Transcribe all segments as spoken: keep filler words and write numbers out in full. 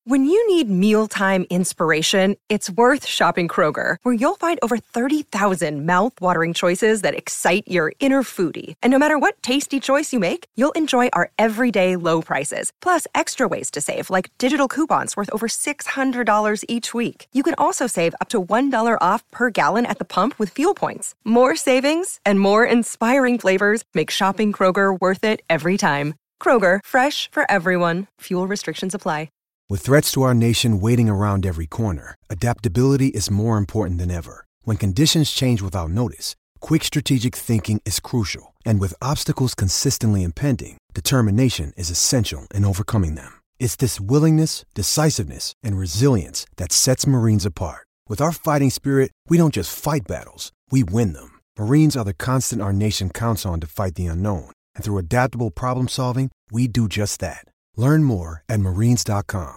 When you need mealtime inspiration, it's worth shopping Kroger, where you'll find over thirty thousand mouth-watering choices that excite your inner foodie. And no matter what tasty choice you make, you'll enjoy our everyday low prices, plus extra ways to save, like digital coupons worth over six hundred dollars each week. You can also save up to one dollar off per gallon at the pump with fuel points. More savings and more inspiring flavors make shopping Kroger worth it every time. Kroger, fresh for everyone. Fuel restrictions apply. With threats to our nation waiting around every corner, adaptability is more important than ever. When conditions change without notice, quick strategic thinking is crucial. And with obstacles consistently impending, determination is essential in overcoming them. It's this willingness, decisiveness, and resilience that sets Marines apart. With our fighting spirit, we don't just fight battles, we win them. Marines are the constant our nation counts on to fight the unknown. And through adaptable problem solving, we do just that. Learn more at marines dot com.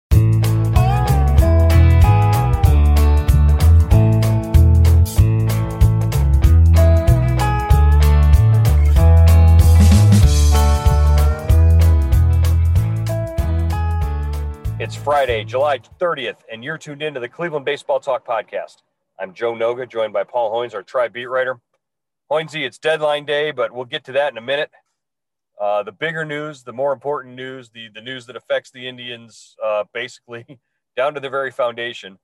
It's Friday, July thirtieth, and you're tuned in to the Cleveland Baseball Talk podcast. I'm Joe Noga, joined by Paul Hoynes, our Tribe beat writer. Hoynesy, it's deadline day, but we'll get to that in a minute. Uh, the bigger news, the more important news, the, the news that affects the Indians uh, basically down to the very foundation.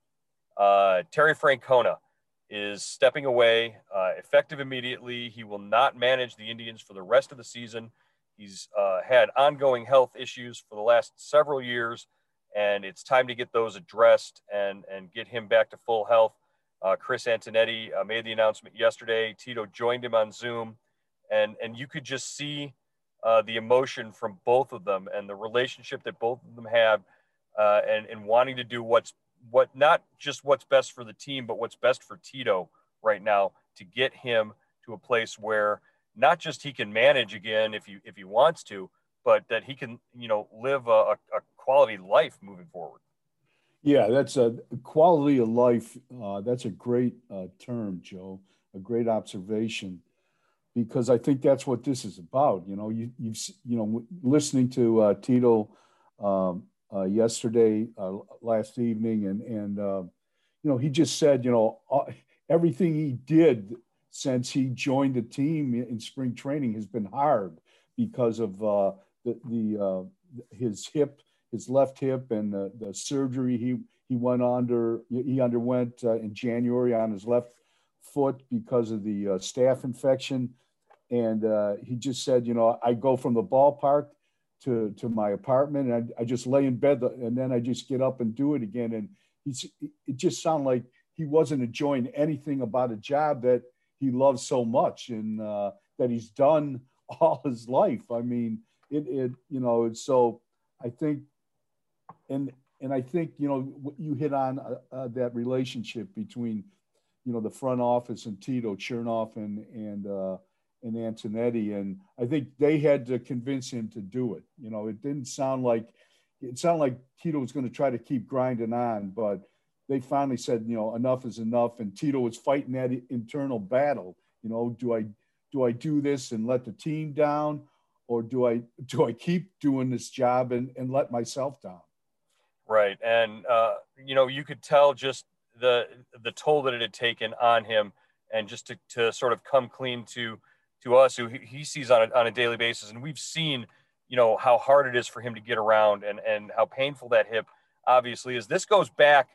Uh, Terry Francona is stepping away, uh, effective immediately. He will not manage the Indians for the rest of the season. He's uh, had ongoing health issues for the last several years, and it's time to get those addressed and, and get him back to full health. Uh, Chris Antonetti uh, made the announcement yesterday. Tito joined him on Zoom, and, and you could just see Uh, the emotion from both of them and the relationship that both of them have, uh, and, and wanting to do what's what not just what's best for the team, but what's best for Tito right now to get him to a place where not just he can manage again if he if he wants to, but that he can, you know, live a, a quality life moving forward. Yeah, that's a quality of life. Uh, that's a great uh, term, Joe. A great observation. Because I think that's what this is about. You know, you, you've, you know, listening to uh, Tito um, uh, yesterday, uh, last evening, and, and uh, you know, he just said, you know, uh, everything he did since he joined the team in spring training has been hard because of uh, the, the uh, his hip, his left hip, and the, the surgery he, he went under, he underwent uh, in January on his left foot because of the uh, staph infection. And uh, he just said, you know, I go from the ballpark to, to my apartment, and I, I just lay in bed, and then I just get up and do it again. And he's, it just sounded like he wasn't enjoying anything about a job that he loves so much, and uh, that he's done all his life. I mean, it, it you know, so I think, and and I think, you know, you hit on uh, uh, that relationship between, you know, the front office and Tito Chernoff and, and, uh, and Antonetti. And I think they had to convince him to do it. You know, it didn't sound like, it sounded like Tito was going to try to keep grinding on, but they finally said, you know, enough is enough. And Tito was fighting that internal battle. You know, do I, do I do this and let the team down, or do I, do I keep doing this job and, and let myself down? Right. And, uh, you know, you could tell just the, the toll that it had taken on him, and just to, to sort of come clean to, to us who he sees on a, on a daily basis. And we've seen, you know, how hard it is for him to get around, and, and how painful that hip obviously is. This goes back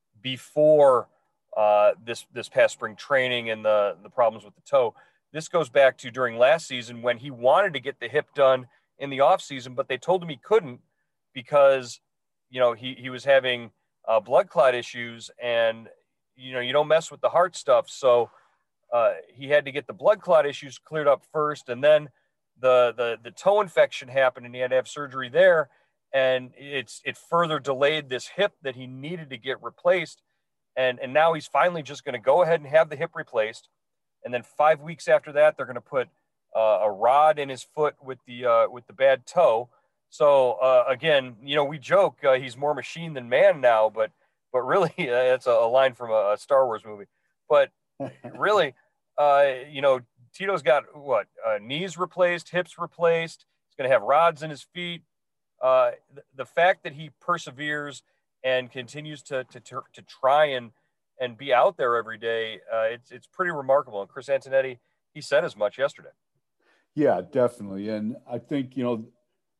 before uh, this, this past spring training and the, the problems with the toe. This goes back to during last season when he wanted to get the hip done in the off season, but they told him he couldn't because, you know, he, he was having uh, blood clot issues, and, you know, you don't mess with the heart stuff. So uh, he had to get the blood clot issues cleared up first. And then the, the, the toe infection happened, and he had to have surgery there. And it's, it further delayed this hip that he needed to get replaced. And, and now he's finally just going to go ahead and have the hip replaced. And then five weeks after that, they're going to put uh, a rod in his foot with the, uh, with the bad toe. So uh, again, you know, we joke uh, he's more machine than man now, but but really, uh, that's a, a line from a, a Star Wars movie. But really, uh, you know, Tito's got what uh, knees replaced, hips replaced. He's going to have rods in his feet. uh, the, the fact that he perseveres and continues to to to, to try and and be out there every day, uh, it's it's pretty remarkable. And Chris Antonetti, he said as much yesterday. Yeah, definitely. And I think, you know,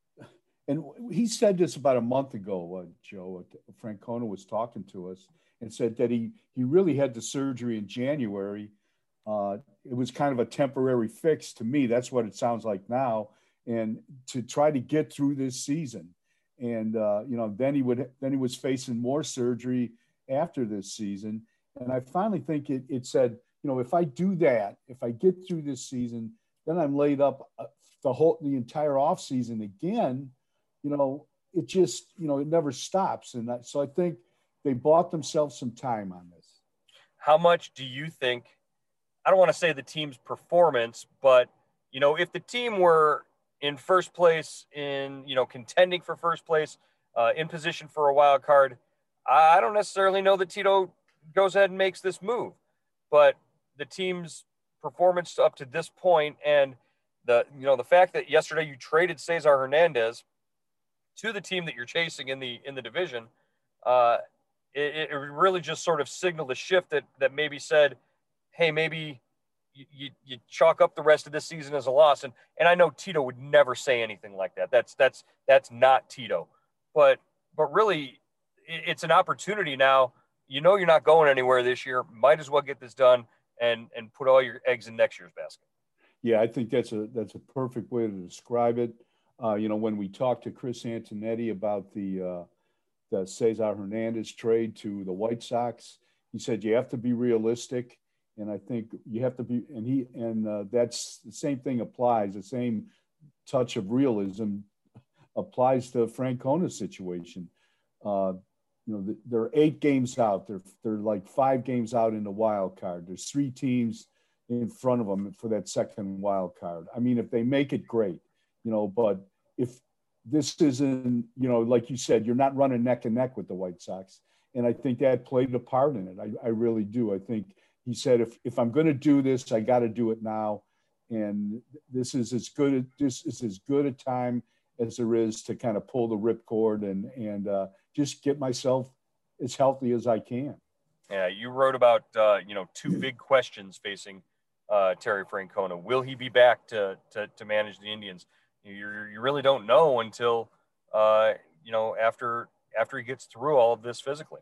and he said this about a month ago, uh, Joe. Francona was talking to us and said that he he really had the surgery in January. Uh, it was kind of a temporary fix to me. That's what it sounds like now. And to try to get through this season. And, uh, you know, then he would, then he was facing more surgery after this season. And I finally think it, it said, you know, if I do that, if I get through this season, then I'm laid up the whole, the entire off season again. You know, it just, you know, it never stops. And that, so I think they bought themselves some time on this. How much do you think, I don't want to say the team's performance, but, you know, if the team were in first place, in, you know, contending for first place, uh, in position for a wild card, I don't necessarily know that Tito goes ahead and makes this move, but the team's performance up to this point, and the, you know, the fact that yesterday you traded Cesar Hernandez to the team that you're chasing in the, in the division, uh, it, it really just sort of signaled a shift that, that maybe said, hey, maybe you, you, you chalk up the rest of this season as a loss. And, and I know Tito would never say anything like that. That's, that's, that's not Tito, but, but really it's an opportunity now. You know, you're not going anywhere this year. Might as well get this done and, and put all your eggs in next year's basket. Yeah, I think that's a, that's a perfect way to describe it. Uh, you know, when we talked to Chris Antonetti about the, uh, the Cesar Hernandez trade to the White Sox, he said, you have to be realistic. And I think you have to be, and he, and uh, that's the same thing applies. The same touch of realism applies to Francona's situation. Uh, you know, they're eight games out. They're, they're like five games out in the wild card. There's three teams in front of them for that second wild card. I mean, if they make it, great, you know, but if this isn't, you know, like you said, you're not running neck and neck with the White Sox. And I think that played a part in it. I, I really do. I think he said, if, if I'm going to do this, I got to do it now. And this is as good, this is as good a time as there is to kind of pull the ripcord and, and uh, just get myself as healthy as I can. Yeah. You wrote about, uh, you know, two big questions facing uh, Terry Francona. Will he be back to, to, to manage the Indians? You, you really don't know until, uh, you know, after, after he gets through all of this physically.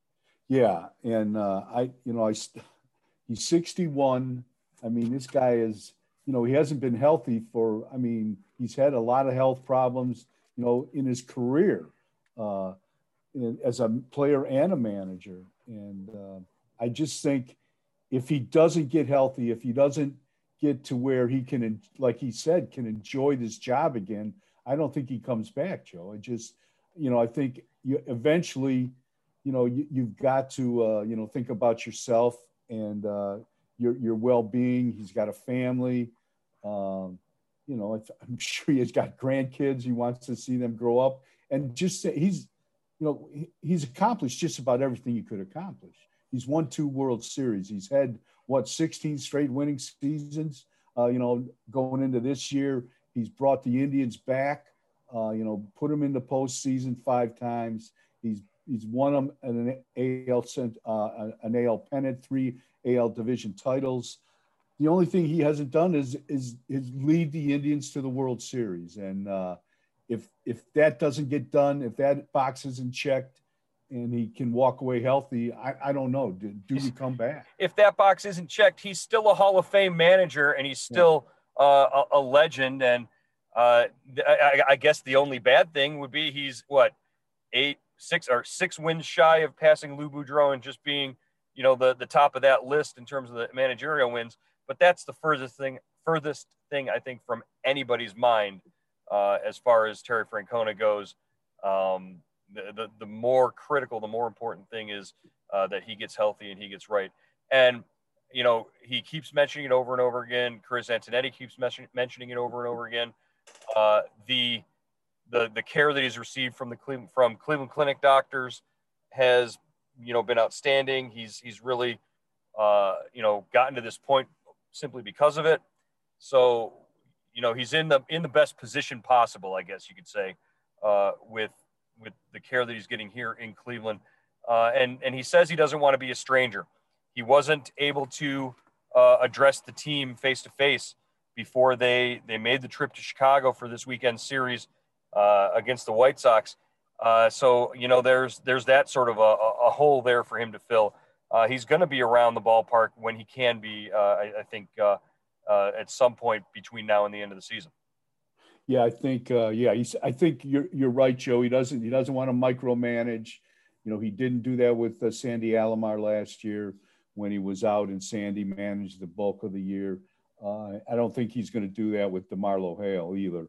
Yeah. And uh, I, you know, I, he's sixty-one. I mean, this guy is, you know, he hasn't been healthy for, I mean, he's had a lot of health problems, you know, in his career uh, in, as a player and a manager. And uh, I just think if he doesn't get healthy, if he doesn't get to where he can, like he said, can enjoy this job again, I don't think he comes back, Joe. I just, you know, I think you eventually, you know, you, you've got to, uh, you know, think about yourself and uh, your, your well-being. He's got a family. Um, you know, I'm sure he's got grandkids. He wants to see them grow up, and just he's, you know, he's accomplished just about everything he could accomplish. He's won two World Series. He's had what, sixteen straight winning seasons. Uh, you know, going into this year, he's brought the Indians back. Uh, you know, put them in the postseason five times. He's he's won them an A L uh, an A L pennant, three A L division titles. The only thing he hasn't done is is is lead the Indians to the World Series. And uh, if if that doesn't get done, if that box isn't checked, and he can walk away healthy, I, I don't know. Do, do you come back? If that box isn't checked, he's still a Hall of Fame manager, and he's still yeah. uh, a, a legend. And uh, I, I guess the only bad thing would be he's what eight, six or six wins shy of passing Lou Boudreau and just being, you know, the the top of that list in terms of the managerial wins. But that's the furthest thing, furthest thing I think from anybody's mind uh, as far as Terry Francona goes. Um, the, the the more critical, the more important thing is uh, that he gets healthy and he gets right. And you know, he keeps mentioning it over and over again. Chris Antonetti keeps mention, mentioning it over and over again. Uh, the the the care that he's received from the Cleveland, from Cleveland Clinic doctors has, you know, been outstanding. He's he's really uh, you know, gotten to this point simply because of it. So, you know, he's in the in the best position possible, I guess you could say, uh, with with the care that he's getting here in Cleveland. Uh, and and he says he doesn't want to be a stranger. He wasn't able to uh, address the team face to face before they they made the trip to Chicago for this weekend series uh, against the White Sox. Uh, so you know, there's there's that sort of a, a hole there for him to fill. Uh, he's going to be around the ballpark when he can be. Uh, I, I think uh, uh, at some point between now and the end of the season. Yeah, I think. Uh, yeah, he's. I think you're you're right, Joe. He doesn't. He doesn't want to micromanage. You know, he didn't do that with uh, Sandy Alomar last year when he was out, and Sandy managed the bulk of the year. Uh, I don't think he's going to do that with DeMarlo Hale either.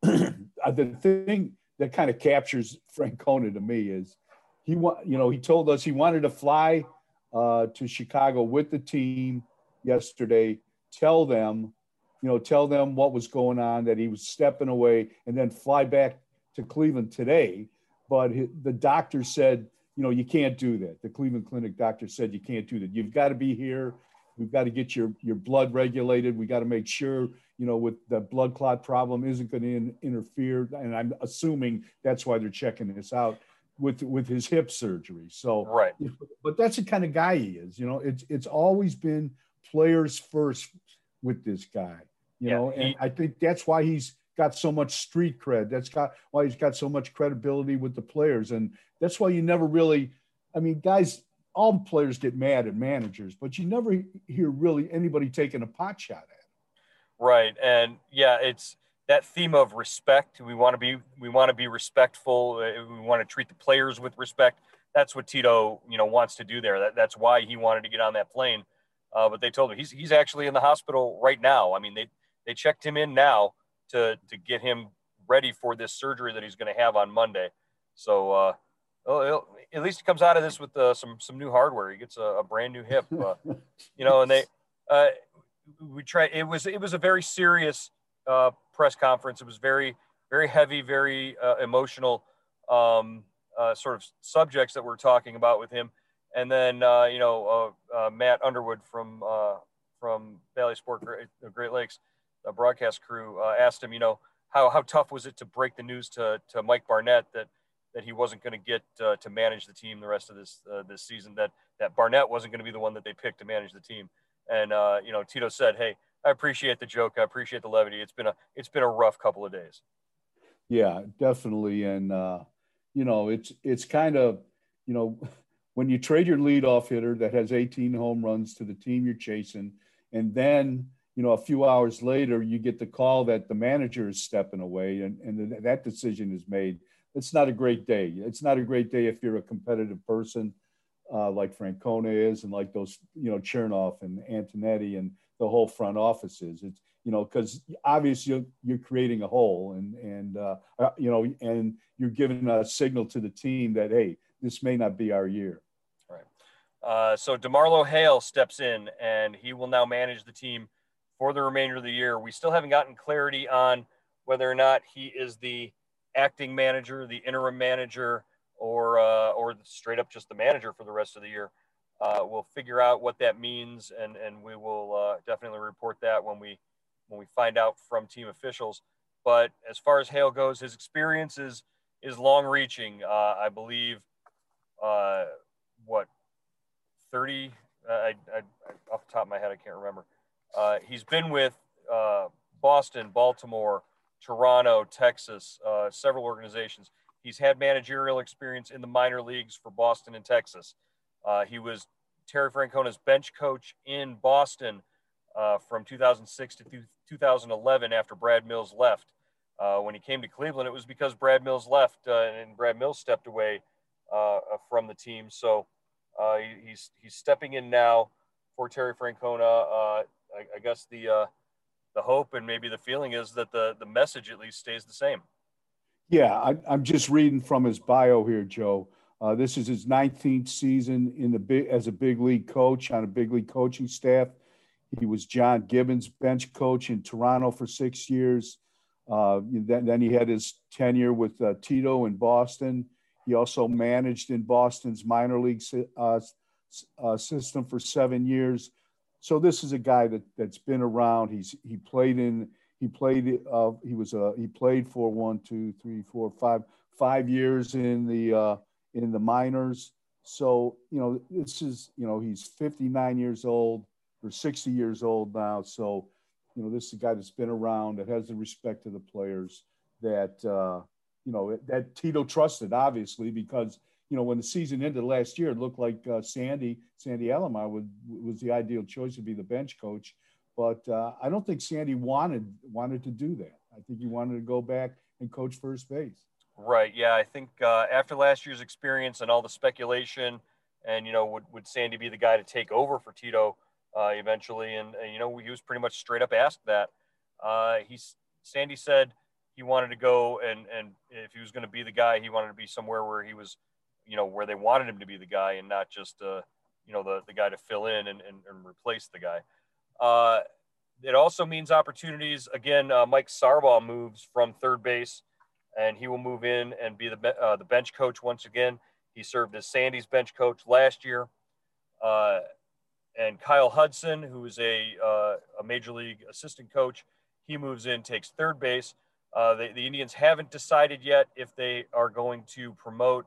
The thing that kind of captures Francona to me is he want. You know, he told us he wanted to fly uh, to Chicago with the team yesterday. Tell them. You know, tell them what was going on, that he was stepping away, and then fly back to Cleveland today. But the doctor said, you know, you can't do that. The Cleveland Clinic doctor said you can't do that. You've got to be here. We've got to get your, your blood regulated. We got to make sure, you know, with the blood clot problem isn't going to in, interfere. And I'm assuming that's why they're checking this out with with his hip surgery. So, right. But that's the kind of guy he is. You know, it's it's always been players first with this guy. You yeah, know, and he, I think that's why he's got so much street cred. That's got why he's got so much credibility with the players. And that's why you never really, I mean, guys, all players get mad at managers, but you never hear really anybody taking a pot shot at him. Right. And yeah, it's that theme of respect. We want to be, we want to be respectful. We want to treat the players with respect. That's what Tito, you know, wants to do there. That, that's why he wanted to get on that plane. Uh, but they told him he's, he's actually in the hospital right now. I mean, they, They checked him in now to to get him ready for this surgery that he's going to have on Monday. So uh, well, at least he comes out of this with uh, some some new hardware. He gets a, a brand new hip, uh, you know. And they uh, we tried. It was it was a very serious uh, press conference. It was very very heavy, very uh, emotional um, uh, sort of subjects that we're talking about with him. And then uh, you know uh, uh, Matt Underwood from uh, from Valley Sport Great, Great Lakes. The broadcast crew uh, asked him, you know, how how tough was it to break the news to to Mike Barnett that that he wasn't going to get uh, to manage the team the rest of this uh, this season, that that Barnett wasn't going to be the one that they picked to manage the team. And uh, you know, Tito said, "Hey, I appreciate the joke. I appreciate the levity. It's been a it's been a rough couple of days." Yeah, definitely. And uh, you know, it's it's kind of, you know, when you trade your leadoff hitter that has eighteen home runs to the team you're chasing, and then you know, a few hours later, you get the call that the manager is stepping away, and, and that decision is made. It's not a great day. It's not a great day if you're a competitive person uh, like Francona is, and like those, you know, Chernoff and Antonetti and the whole front office is. It's, you know, because obviously you're, you're creating a hole, and, and uh, you know, and you're giving a signal to the team that, hey, this may not be our year. Right. Uh, so DeMarlo Hale steps in, and he will now manage the team for the remainder of the year. We still haven't gotten clarity on whether or not he is the acting manager, the interim manager, or uh, or straight up just the manager for the rest of the year. Uh, we'll figure out what that means, and and we will uh, definitely report that when we when we find out from team officials. But as far as Hale goes, his experience is is long-reaching. Uh, I believe, uh, what, thirty? Uh, I, I, off the top of my head, I can't remember. Uh, he's been with uh, Boston, Baltimore, Toronto, Texas, uh, several organizations. He's had managerial experience in the minor leagues for Boston and Texas. Uh, he was Terry Francona's bench coach in Boston uh, from two thousand six to two thousand eleven after Brad Mills left. Uh, when he came to Cleveland, it was because Brad Mills left uh, and Brad Mills stepped away uh, from the team. So uh, he, he's he's stepping in now for Terry Francona. Uh, I, I guess the uh, the hope and maybe the feeling is that the the message at least stays the same. Yeah, I, I'm just reading from his bio here, Joe. Uh, this is his nineteenth season in the big as a big league coach on a big league coaching staff. He was John Gibbons' bench coach in Toronto for six years. Uh, then, then he had his tenure with uh, Tito in Boston. He also managed in Boston's minor league uh, uh, system for seven years. So this is a guy that that's been around. He's he played in he played uh, he was uh, he played for one, two, three, four, five five years in the uh, in the minors. So, you know, this is, you know, he's fifty-nine years old or sixty years old now. So, you know, this is a guy that's been around, that has the respect of the players, that, uh, you know, that Tito trusted, obviously, because, you know, when the season ended last year, it looked like uh, Sandy, Sandy Alomar would, was the ideal choice to be the bench coach. But uh, I don't think Sandy wanted wanted to do that. I think he wanted to go back and coach first base. Right. Yeah. I think uh, after last year's experience and all the speculation, and, you know, would, would Sandy be the guy to take over for Tito uh, eventually? And, and, you know, he was pretty much straight up asked that. Uh, he's Sandy said he wanted to go, and, and if he was going to be the guy, he wanted to be somewhere where he was, you know, where they wanted him to be the guy, and not just, uh, you know, the, the guy to fill in and, and, and replace the guy. Uh, it also means opportunities. Again, uh, Mike Sarbaugh moves from third base, and he will move in and be the uh, the bench coach once again. He served as Sandy's bench coach last year. Uh, and Kyle Hudson, who is a uh, a major league assistant coach, he moves in, takes third base. Uh, the, the Indians haven't decided yet if they are going to promote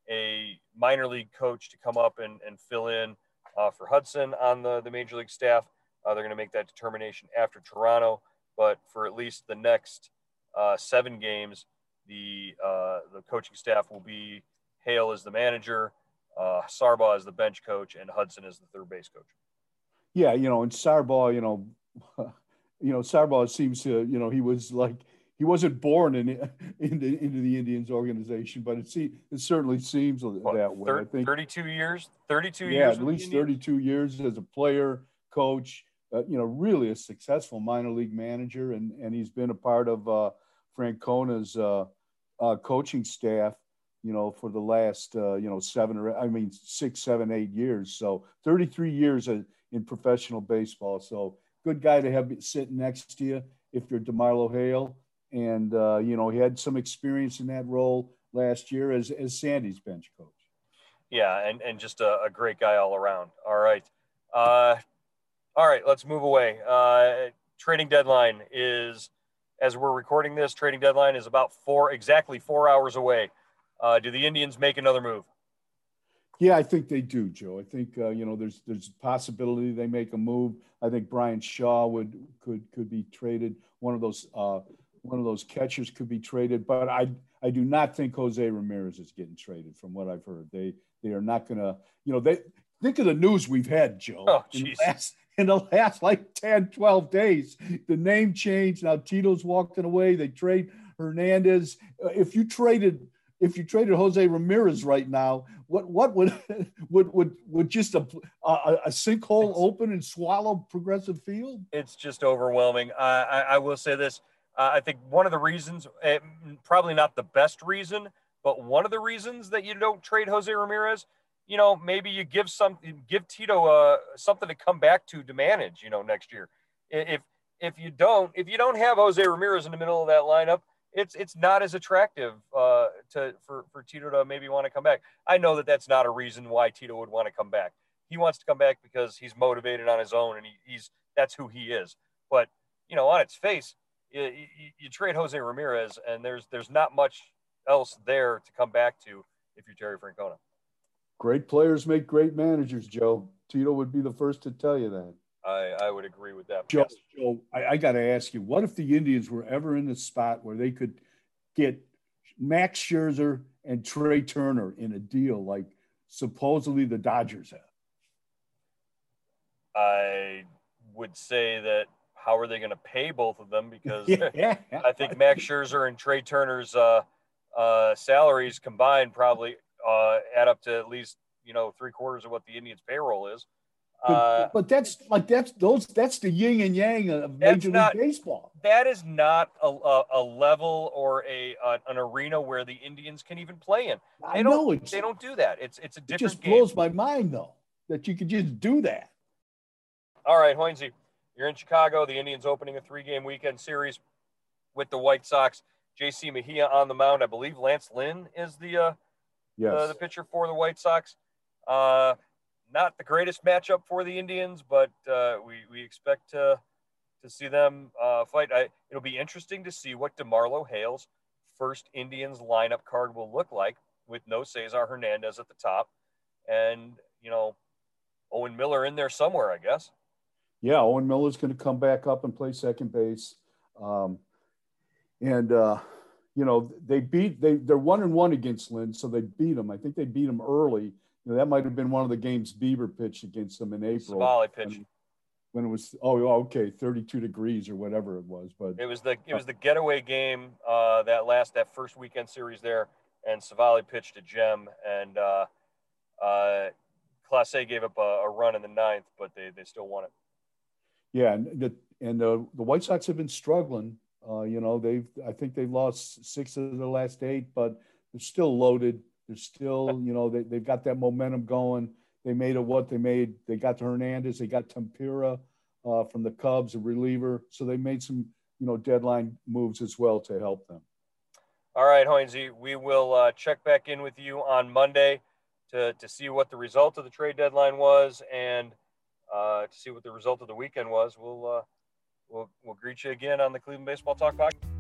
a minor league coach to come up and, and fill in uh, for Hudson on the, the major league staff. Uh, they're going to make that determination after Toronto. But for at least the next uh, seven games, the uh, the coaching staff will be Hale as the manager, uh, Sarbaugh as the bench coach, and Hudson as the third base coach. Yeah, you know, and Sarbaugh, you know, you know, Sarbaugh seems to, you know, he was like, he wasn't born in into into the Indians organization, but it see, it certainly seems What, that way. thir- I think thirty-two years, thirty-two yeah, years, at least thirty-two years as a player, coach. Uh, you know, really a successful minor league manager, and and he's been a part of uh, Francona's uh, uh, coaching staff, you know, for the last uh, you know seven or I mean six, seven, eight years. So thirty-three years in professional baseball. So good guy to have sitting next to you if you're DeMarlo Hale, and uh, you know he had some experience in that role last year as as Sandy's bench coach. Yeah, and and just a, a great guy all around. All right. Uh, All right, let's move away. Uh, trading deadline is, as we're recording this, trading deadline is about four, exactly four hours away. Uh, do the Indians make another move? Yeah, I think they do, Joe. I think uh, you know there's there's a possibility they make a move. I think Brian Shaw would could could be traded. One of those uh, one of those catchers could be traded, but I I do not think Jose Ramirez is getting traded. From what I've heard, they they are not going to. You know, they think of the news we've had, Joe. Oh, in the jeez. last in the last like ten, twelve days. The name changed. Now Tito's walking away. They trade Hernandez. Uh, if you traded, if you traded Jose Ramirez right now, what what would would would would just a a, a sinkhole It's, open and swallow Progressive Field? It's just overwhelming. Uh, I, I will say this. Uh, I think one of the reasons, uh, probably not the best reason, but one of the reasons that you don't trade Jose Ramirez, you know, maybe you give some, give Tito uh, something to come back to to manage, you know, next year. If if you don't, if you don't have Jose Ramirez in the middle of that lineup, it's it's not as attractive uh, to for for Tito to maybe want to come back. I know that that's not a reason why Tito would want to come back. He wants to come back because he's motivated on his own, and he, he's that's who he is. But you know, on its face, you, you, you trade Jose Ramirez, and there's there's not much else there to come back to if you're Terry Francona. Great players make great managers, Joe. Tito would be the first to tell you that. I, I would agree with that. Joe, Yes. Joe I, I got to ask you, what if the Indians were ever in the spot where they could get Max Scherzer and Trey Turner in a deal like supposedly the Dodgers have? I would say that how are they going to pay both of them? Because yeah. I think Max Scherzer and Trey Turner's uh, uh, salaries combined probably uh, add up to at least, you know, three quarters of what the Indians' payroll is. But, Uh, but that's like that's those that's the yin and yang of That's Major League not- Baseball. that is not a, a, a level or a uh, an arena where the Indians can even play in. They I don't. know it's They don't do that. It's it's a it different just game. blows my mind though that you could just do that. All right, Hoynesy, you're in Chicago. The Indians opening a three-game weekend series with the White Sox. J C Mejia on the mound. I believe Lance Lynn is the uh, Yes. uh, the pitcher for the White Sox. Uh, not the greatest matchup for the Indians, but uh, we we expect to to see them uh, fight. I, it'll be interesting to see what DeMarlo Hale's first Indians lineup card will look like, with no Cesar Hernandez at the top, and you know, Owen Miller in there somewhere, I guess. Yeah, Owen Miller's going to come back up and play second base, um, and uh, you know they beat they they're one and one against Lynn, so they beat them. I think they beat them early. You know, that might have been one of the games Bieber pitched against them in April. Savali pitched. When, when it was oh okay thirty-two degrees or whatever it was, but it was the it was the getaway game uh, that last that first weekend series there, and Savali pitched to Jem, and uh, uh, Clase gave up a, a run in the ninth, but they they still won it. Yeah, and the and the, the White Sox have been struggling. Uh, you know, they've I think they've lost six of the last eight, but they're still loaded. They're still, you know, they, they've got that momentum going. They made it what they made. They got to Hernandez. They got Tempura uh, from the Cubs, a reliever. So they made some, you know, deadline moves as well to help them. All right, Hoynesy, we will uh, check back in with you on Monday to, to see what the result of the trade deadline was and uh, to see what the result of the weekend was. We'll, uh, we'll, we'll greet you again on the Cleveland Baseball Talk podcast.